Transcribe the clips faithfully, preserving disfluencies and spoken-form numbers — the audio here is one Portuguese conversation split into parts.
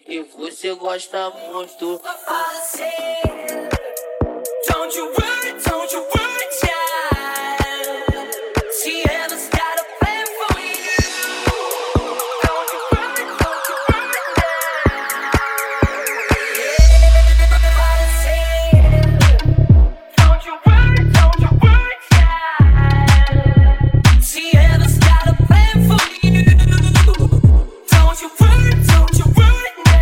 que você gosta muito. Don't you worry, don't you worry, child. She has got a plan for you. Don't you worry, don't you worry now. Don't you worry, don't you worry, child. She has got a plan for you. Don't you worry, don't you worry now.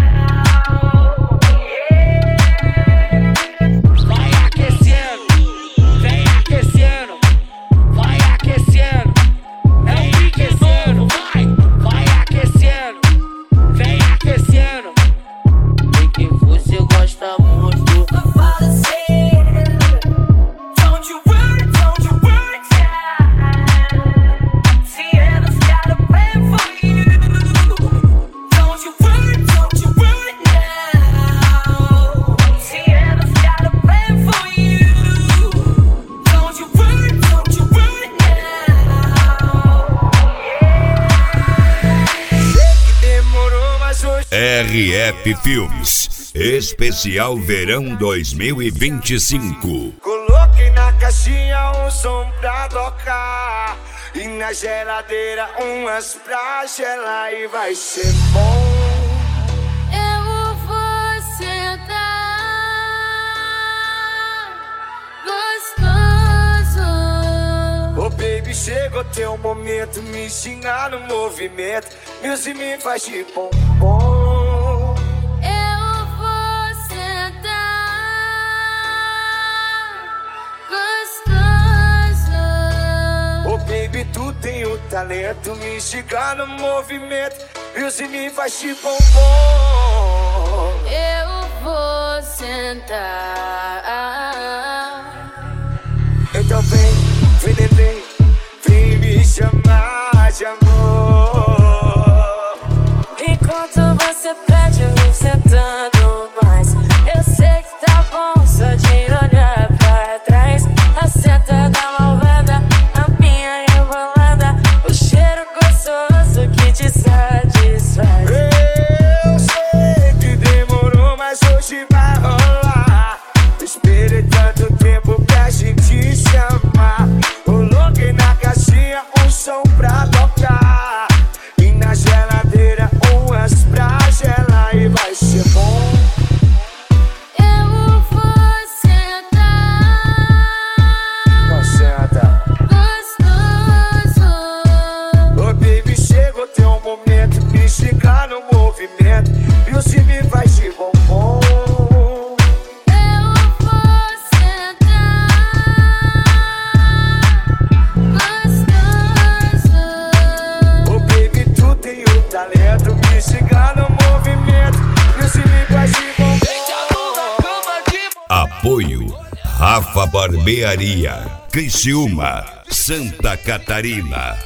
R F Filmes, especial verão dois mil e vinte e cinco. Coloquei na caixinha um som pra tocar e na geladeira umas pra gelar e vai ser bom. Eu vou sentar gostoso. Oh baby, chegou teu momento, me xingar no movimento, Deus me faz de bombom. Baby, tu tem o talento, me esticar no movimento, e se me faz de bombom. Eu vou sentar. Então vem, vem, vem, vem me chamar de amor. Enquanto você pede, eu vou sentando mais. Eu sei que tá bom só de olhar pra trás. A seta da malvada, que te satisfaz. Eu sei que demorou, mas hoje vai rolar. Esperei tanto tempo pra gente se amar. Coloquei na caixinha um som pra tocar e na geladeira umas pra gelar e vai ser bom. Eu vou sentar. Não senta. Me chegar no movimento, e o me vai de bombom. Eu vou sentar gostoso. Oh baby, tu tem o talento, me chegar no movimento, e o me vai de bombom. Apoio Rafa Barbearia, Criciúma, Santa Catarina.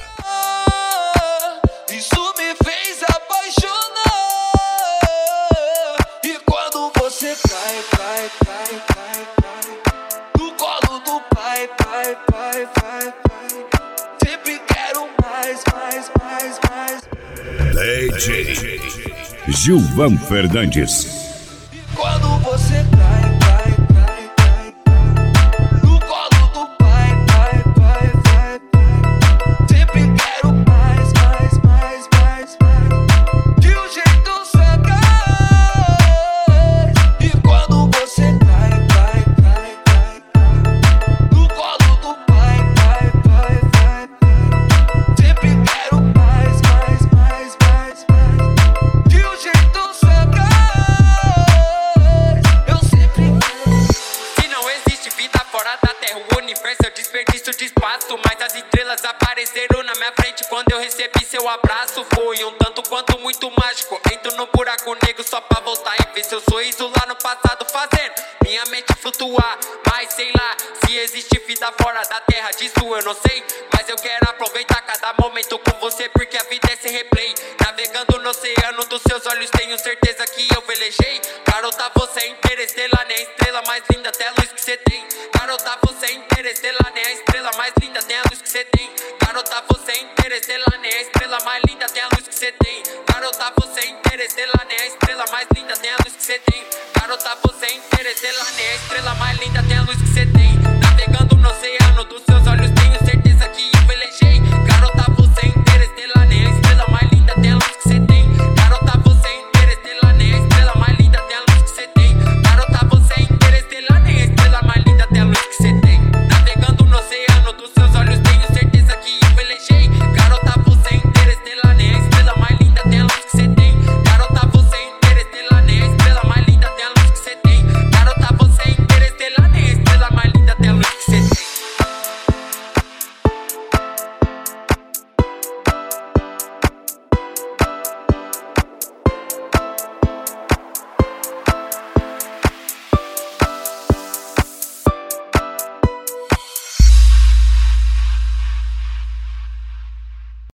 D J Gilvan Fernandes. Quando você cai, cai, cai, cai, no colo do pai, pai, pai, pai, pai. Sempre quero mais, mais, mais, mais, mais. De um jeito sagaz. E quando você cai, cai, cai, cai, cai, no colo do pai, pai, pai, pai, pai. Sempre quero mais, mais, mais, mais, mais. De um jeito sagaz. Eu sempre Se não existe vida fora da terra, o universo é o desperdício de espaço. Mas as estrelas apareceram na minha frente quando eu recebi seu abraço. Foi um tanto quanto muito mágico. Entro no buraco negro só pra voltar e ver seu sorriso lá no passado, fazendo minha mente flutuar. Mas sei lá, se existe vida fora da terra, disso eu não sei. Mas eu quero aproveitar cada momento com você, porque a vida é esse replay. Navegando no oceano dos seus olhos, tenho certeza que eu velejei. Garota, você é interestelar, nem a estrela mais linda, até a luz que você tem. Garota, você é interestelar, nem a estrela mais linda, tem a luz que você tem. Garota, você é interestelar, nem a estrela mais linda, tem a luz que você tem. Garota, você é interestelar, nem a estrela Interestelar.